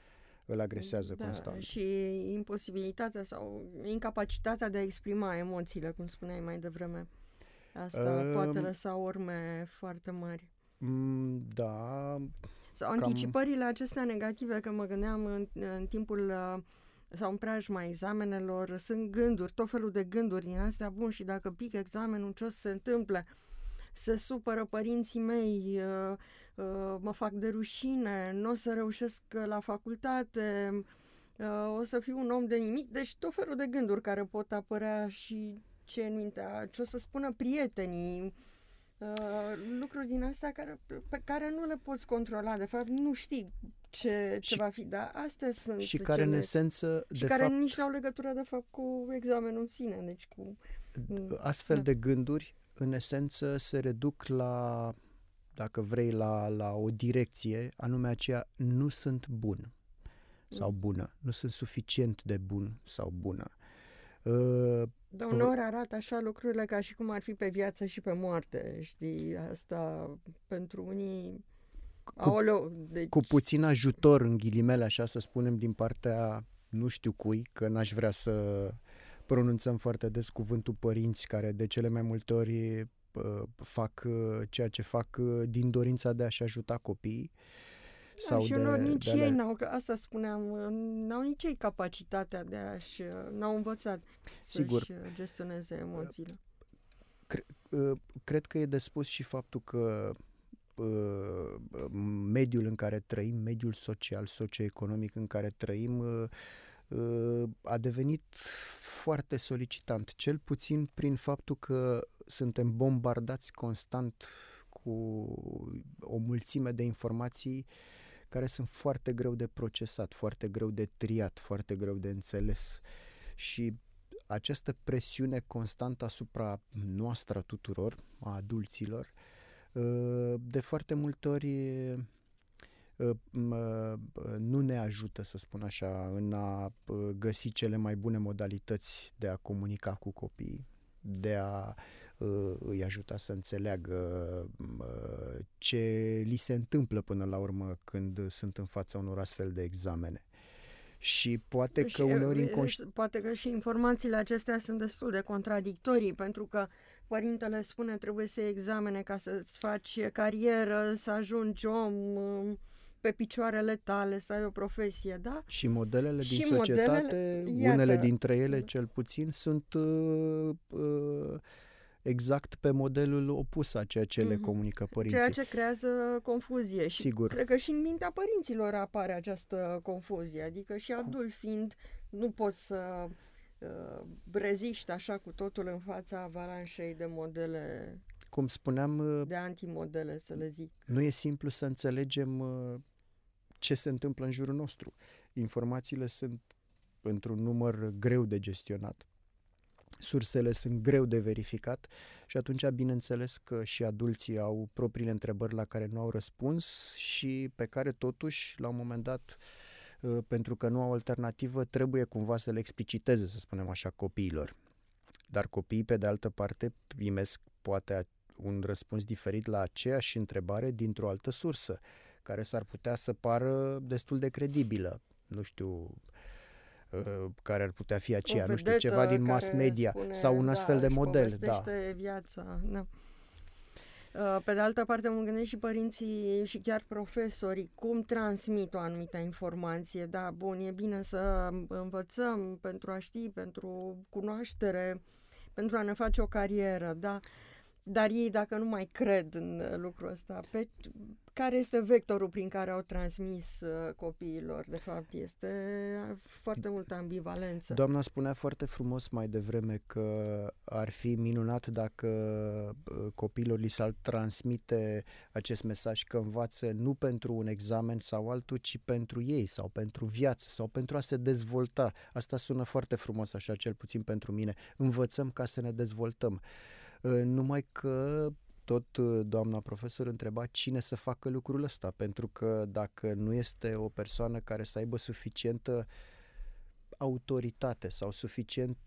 îl agresează constant.
Și imposibilitatea sau incapacitatea de a exprima emoțiile, cum spuneai mai devreme. Asta poate lăsa urme foarte mari.
Da.
Sau anticipările acestea negative, că mă gândeam în timpul sau în preajma examenelor, sunt gânduri, tot felul de gânduri din astea, bun, și dacă pic examenul, ce o să se întâmple? Se supără părinții mei, mă fac de rușine, nu o să reușesc la facultate, o să fiu un om de nimic, deci tot felul de gânduri care pot apărea și ce în mintea, ce o să spună prietenii, lucruri din astea pe care nu le poți controla, de fapt nu știi ce va fi, dar astea sunt
și care în esență
și care fapt, nici nu au legătură de fapt cu examenul în sine, deci cu
astfel de gânduri în esență se reduc la, dacă vrei, la o direcție, anume aceea: nu sunt bun sau bună, nu sunt suficient de bun sau bună.
Dar uneori arată așa lucrurile ca și cum ar fi pe viață și pe moarte, știi? Asta pentru unii...
Cu puțin ajutor, în ghilimele, așa să spunem, din partea nu știu cui, că n-aș vrea să pronunțăm foarte des cuvântul părinți, care de cele mai multe ori fac ceea ce fac din dorința de a-și ajuta copiii.
Sau și unor nici ei n-au, că asta spuneam, n-au nici ei capacitatea de n-au învățat să-și gestioneze emoțiile.
Cred că e de spus și faptul că mediul în care trăim, mediul social, socioeconomic în care trăim, a devenit foarte solicitant, cel puțin prin faptul că suntem bombardați constant cu o mulțime de informații care sunt foarte greu de procesat, foarte greu de triat, foarte greu de înțeles. Și această presiune constantă asupra noastră tuturor, a adulților, de foarte multe ori nu ne ajută, să spun așa, în a găsi cele mai bune modalități de a comunica cu copiii, de a îi ajuta să înțeleagă ce li se întâmplă până la urmă când sunt în fața unor astfel de examene. Și poate că uneori
poate că și informațiile acestea sunt destul de contradictorii, pentru că părintele spune trebuie să iei examene ca să-ți faci carieră, să ajungi om pe picioarele tale, să ai o profesie, da?
Și modelele din societate, unele dintre ele cel puțin, sunt exact pe modelul opus a ceea ce le comunică părinții.
Ceea ce creează confuzie.
Sigur.
Și cred că și în mintea părinților apare această confuzie. Adică și adult fiind, nu poți să reziști așa cu totul în fața avalanșei de modele,
cum spuneam,
de antimodele, să le zic.
Nu e simplu să înțelegem ce se întâmplă în jurul nostru. Informațiile sunt într-un număr greu de gestionat. Sursele sunt greu de verificat și atunci, bineînțeles că și adulții au propriile întrebări la care nu au răspuns și pe care totuși, la un moment dat, pentru că nu au alternativă, trebuie cumva să le expliciteze, să spunem așa, copiilor. Dar copiii, pe de altă parte, primesc poate un răspuns diferit la aceeași întrebare dintr-o altă sursă, care s-ar putea să pară destul de credibilă. Nu știu care ar putea fi aceea, nu știu, ceva din mass media sau un astfel de model. Da.
Viața. Da. Pe de altă parte, mă gândesc și părinții și chiar profesorii cum transmit o anumită informație. Da, bun, e bine să învățăm pentru a ști, pentru cunoaștere, pentru a ne face o carieră, da? Dar ei, dacă nu mai cred în lucrul ăsta, care este vectorul prin care au transmis copiilor? De fapt, este foarte multă ambivalență.
Doamna spunea foarte frumos mai devreme că ar fi minunat dacă copiilor li s-ar transmite acest mesaj că învață nu pentru un examen sau altul, ci pentru ei sau pentru viață sau pentru a se dezvolta. Asta sună foarte frumos așa, cel puțin pentru mine. Învățăm ca să ne dezvoltăm. Numai că tot doamna profesor întreba cine să facă lucrul ăsta, pentru că dacă nu este o persoană care să aibă suficientă autoritate sau suficient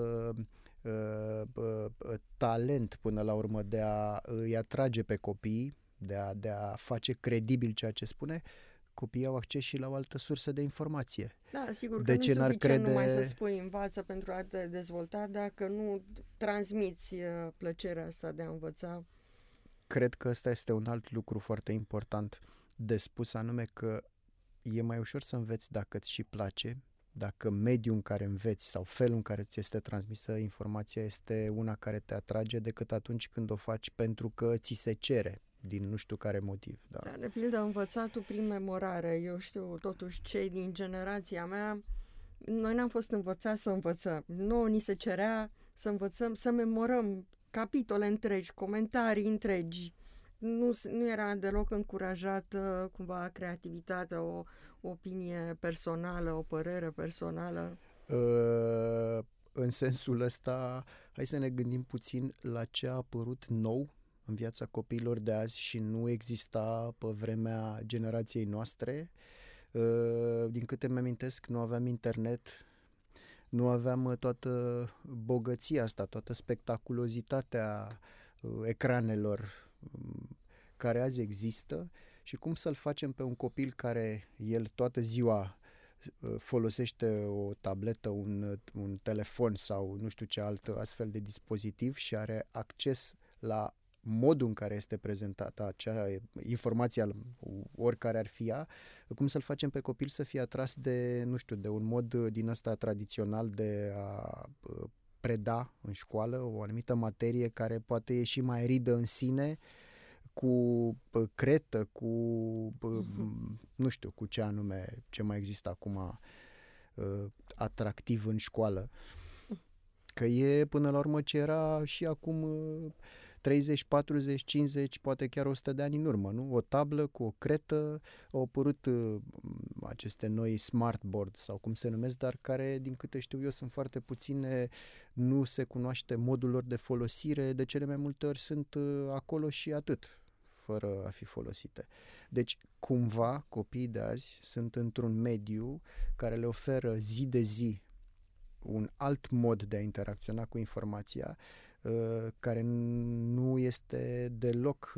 talent până la urmă de a îi atrage pe copii, de a face credibil ceea ce spune, copiii au acces și la o altă sursă de informație.
Da, sigur
De
că
ce
nu-i
n-ar
suficient
crede-
numai să spui învață pentru a te dezvolta dacă nu transmiți plăcerea asta de a învăța.
Cred că ăsta este un alt lucru foarte important de spus, anume că e mai ușor să înveți dacă îți și place, dacă mediul în care înveți sau felul în care ți este transmisă informația este una care te atrage, decât atunci când o faci pentru că ți se cere din nu știu care motiv. Da.
Da, de pildă, învățatul prin memorare. Eu știu, totuși, cei din generația mea, noi n-am fost învățați să învățăm. Nouă ni se cerea să învățăm, să memorăm capitole întregi, comentarii întregi. Nu era deloc încurajată cumva creativitatea, o opinie personală, o părere personală.
În sensul ăsta, hai să ne gândim puțin la ce a apărut nou în viața copiilor de azi și nu exista pe vremea generației noastre. Din câte îmi amintesc, nu aveam internet, nu aveam toată bogăția asta, toată spectaculozitatea ecranelor care azi există, și cum să-l facem pe un copil care el toată ziua folosește o tabletă, un telefon sau nu știu ce alt astfel de dispozitiv și are acces la modul în care este prezentată acea informație, oricare ar fi ea, cum să-l facem pe copil să fie atras de, nu știu, de un mod din ăsta tradițional de a preda în școală o anumită materie care poate ieși mai ridă în sine, cu cretă, cu nu știu, cu ce anume, ce mai există acum atractiv în școală. Că e până la urmă ce era și acum 30, 40, 50, poate chiar 100 de ani în urmă, nu? O tablă cu o cretă, au apărut aceste noi smartboard sau cum se numesc, dar care, din câte știu eu, sunt foarte puține, nu se cunoaște modul lor de folosire, de cele mai multe ori sunt acolo și atât, fără a fi folosite. Deci, cumva, copiii de azi sunt într-un mediu care le oferă zi de zi un alt mod de a interacționa cu informația, care nu este deloc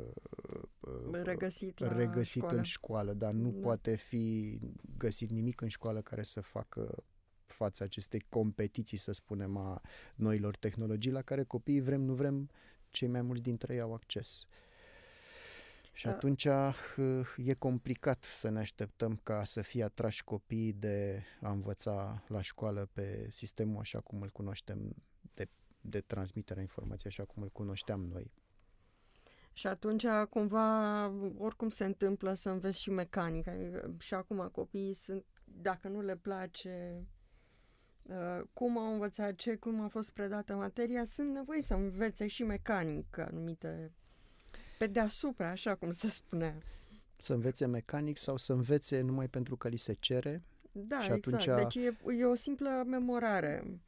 regăsit în școală, dar nu poate fi găsit nimic în școală care să facă față acestei competiții, să spunem, a noilor tehnologii la care copiii, vrem, nu vrem, cei mai mulți dintre ei au acces. Și atunci e complicat să ne așteptăm ca să fie atrași copiii de a învăța la școală pe sistemul așa cum îl cunoaștem, de transmiterea informației așa cum îl cunoșteam noi.
Și atunci, cumva, oricum se întâmplă să înveți și mecanică. Și acum copiii sunt, dacă nu le place cum au învățat cum a fost predată materia, sunt nevoiți să învețe și mecanică, anumite pe deasupra, așa cum se spunea.
Să învețe mecanic sau să învețe numai pentru că li se cere.
Da,
și
exact.
atunci...
Deci e o simplă memorare.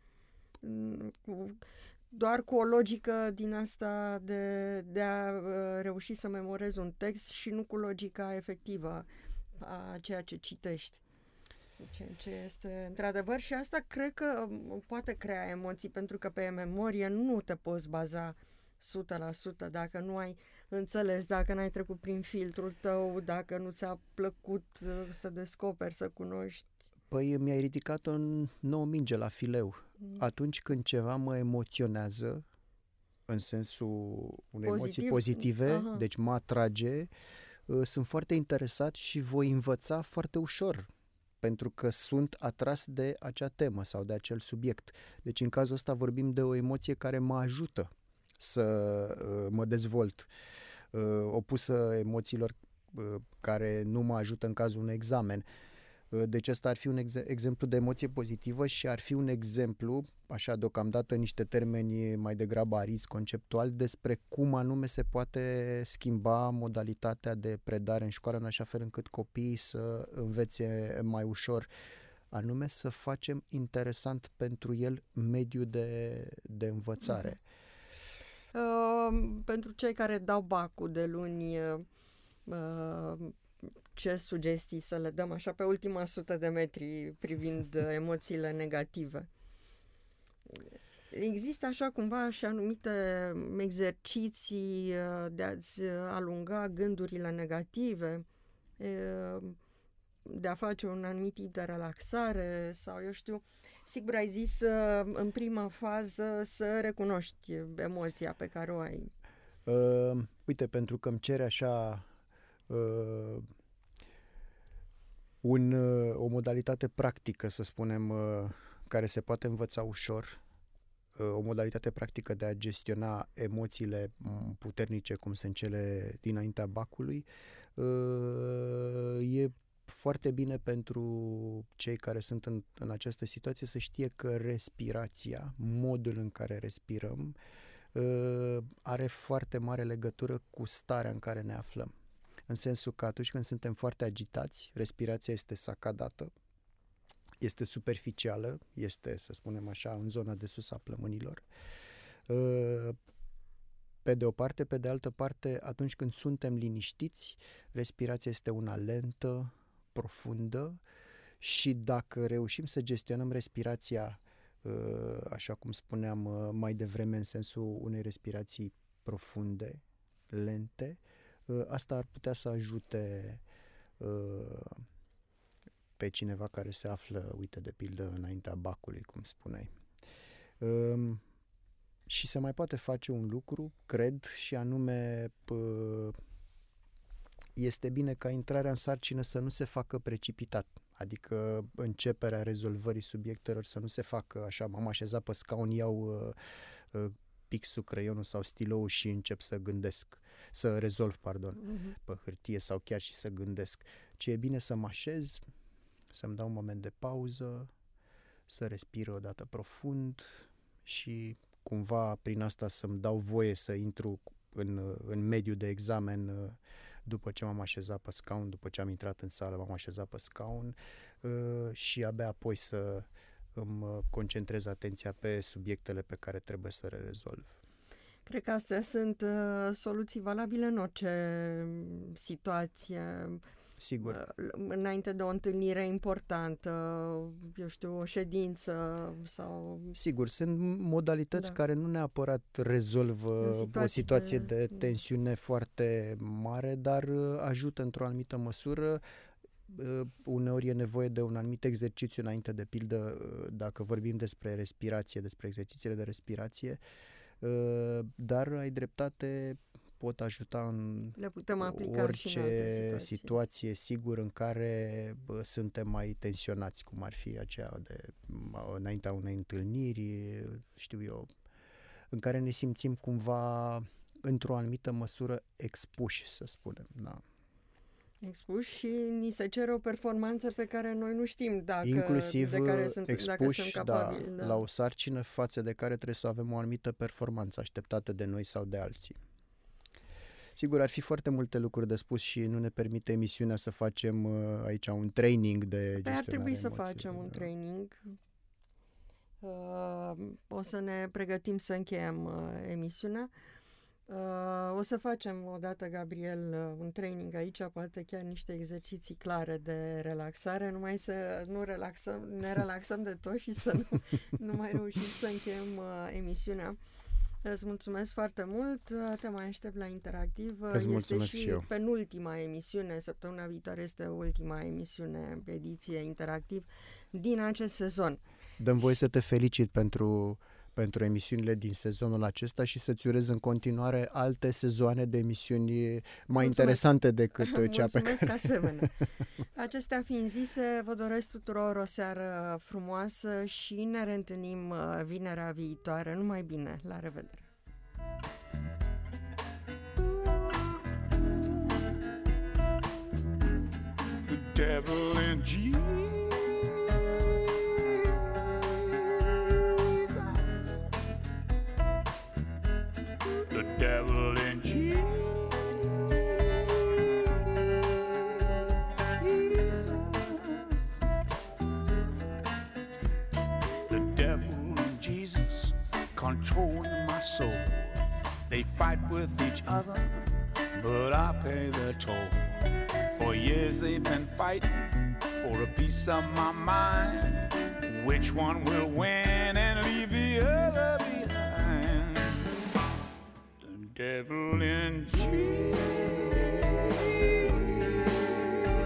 Doar cu o logică din asta de a reuși să memorezi un text și nu cu logica efectivă a ceea ce citești. Ce este într-adevăr, și asta cred că poate crea emoții, pentru că pe memorie nu te poți baza 100% dacă nu ai înțeles, dacă n-ai trecut prin filtrul tău, dacă nu ți-a plăcut să descoperi, să cunoști.
Păi mi-ai ridicat o nouă minge la fileu. Atunci când ceva mă emoționează, în sensul unei emoții pozitive, deci mă atrage, sunt foarte interesat și voi învăța foarte ușor, pentru că sunt atras de acea temă sau de acel subiect. Deci în cazul ăsta vorbim de o emoție care mă ajută să mă dezvolt, opusă emoțiilor care nu mă ajută în cazul unui examen. Deci ăsta ar fi un exemplu de emoție pozitivă și ar fi un exemplu, așa deocamdată niște termeni mai degrabă arizi conceptual, despre cum anume se poate schimba modalitatea de predare în școală în așa fel încât copiii să învețe mai ușor, anume să facem interesant pentru el mediul de învățare.
Pentru cei care dau bacul de luni, ce sugestii să le dăm așa pe ultima 100 de metri privind emoțiile negative? Există așa cumva și anumite exerciții de a-ți alunga gândurile negative? de a face un anumit tip de relaxare sau eu știu. Sigur, ai zis în prima fază să recunoști emoția pe care o ai.
Uite, pentru că îmi cere așa o modalitate practică, să spunem, care se poate învăța ușor, o modalitate practică de a gestiona emoțiile puternice, cum sunt cele dinaintea bacului, e foarte bine pentru cei care sunt în această situație să știe că respirația, modul în care respirăm, are foarte mare legătură cu starea în care ne aflăm. În sensul că atunci când suntem foarte agitați, respirația este sacadată, este superficială, este, să spunem așa, în zona de sus a plămânilor. Pe de o parte, pe de altă parte, atunci când suntem liniștiți, respirația este una lentă, profundă și dacă reușim să gestionăm respirația, așa cum spuneam mai devreme, în sensul unei respirații profunde, lente, asta ar putea să ajute pe cineva care se află, uite, de pildă, înaintea bacului, cum spuneai. Și se mai poate face un lucru, cred, și anume este bine ca intrarea în sarcină să nu se facă precipitat, adică începerea rezolvării subiectelor să nu se facă așa, m-am așezat pe scaun, iau pixul, creionul sau stilou și încep să gândesc, să rezolv, pe hârtie sau chiar și să gândesc. ci e bine să mă așez, să-mi dau un moment de pauză, să respir odată profund și cumva prin asta să-mi dau voie să intru în mediul de examen după ce m-am așezat pe scaun, după ce am intrat în sală, m-am așezat pe scaun și abia apoi să îmi concentrez atenția pe subiectele pe care trebuie să le rezolv.
Cred că astea sunt soluții valabile în orice situație.
Sigur.
Înainte de o întâlnire importantă, eu știu, o ședință sau...
Sigur, sunt modalități care nu neapărat rezolvă o situație de tensiune foarte mare, dar ajută într-o anumită măsură. Uneori e nevoie de un anumit exercițiu înainte, de pildă, dacă vorbim despre respirație, despre exercițiile de respirație, dar ai dreptate, pot ajuta în
le putem aplica
orice
și în alte
situație, sigur, în care suntem mai tensionați, cum ar fi aceea de înaintea unei întâlniri, știu eu, în care ne simțim cumva într-o anumită măsură expuși, să spunem, da.
Expuși și ni se cere o performanță pe care noi nu știm dacă,
inclusiv
de care expuși,
dacă
suntem capabili.
La o sarcină față de care trebuie să avem o anumită performanță așteptată de noi sau de alții. Sigur, ar fi foarte multe lucruri de spus și nu ne permite emisiunea să facem aici un training de gestionare
ar trebui să
emoțiilor,
facem un training. O să ne pregătim să încheiem emisiunea. O să facem odată, Gabriel, un training aici, poate chiar niște exerciții clare de relaxare, numai să nu ne relaxăm de tot și să nu mai reușim să încheiem emisiunea. Îți mulțumesc foarte mult, te mai aștept la Interactiv.
Este și eu.
Penultima emisiune, săptămâna viitoare este ultima emisiune, ediție Interactiv din acest sezon.
Dăm voie să te felicit pentru emisiunile din sezonul acesta și să-ți urez în continuare alte sezoane de emisiuni mai interesante decât cea pe care...
Mulțumesc asemenea. Acestea fiind zise, vă doresc tuturor o seară frumoasă și ne reîntâlnim vinerea viitoare. Numai bine, la revedere!
The devil in Jesus. The devil in Jesus. The devil in Jesus controlling my soul. They fight with each other, but I pay the toll. For years they've been fighting for a piece of my mind. Which one will win and leave the other behind? The devil in Jesus.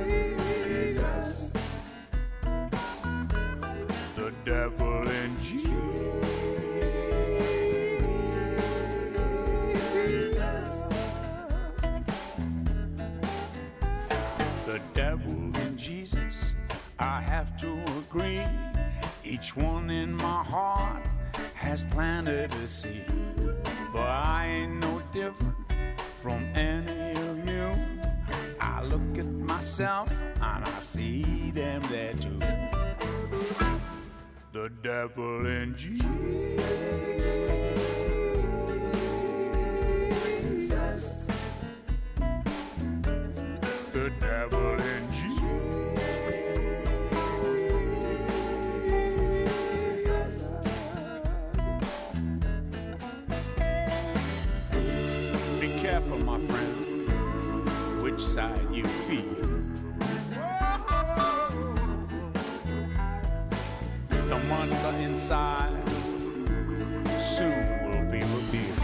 devil in Jesus. The devil in Jesus, I have to agree. Each one in my heart has planted a seed, but I ain't no different from any of you. I look at myself and I see them there too. The devil in Jesus. The devil in Jesus. Be careful, my friend, which side you feel. The monster inside soon will be revealed.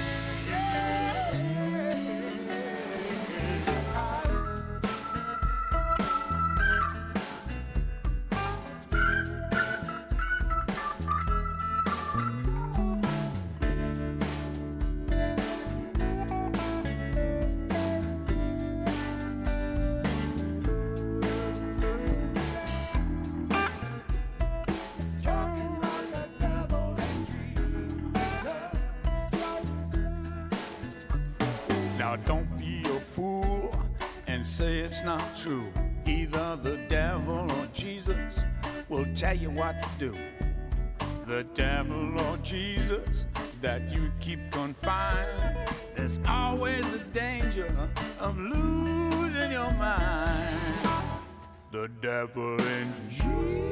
Now don't be a fool and say it's not true. Either the devil or Jesus will tell you what to do. The devil or Jesus that you keep confined. There's always a danger of losing your mind. The devil in Jesus.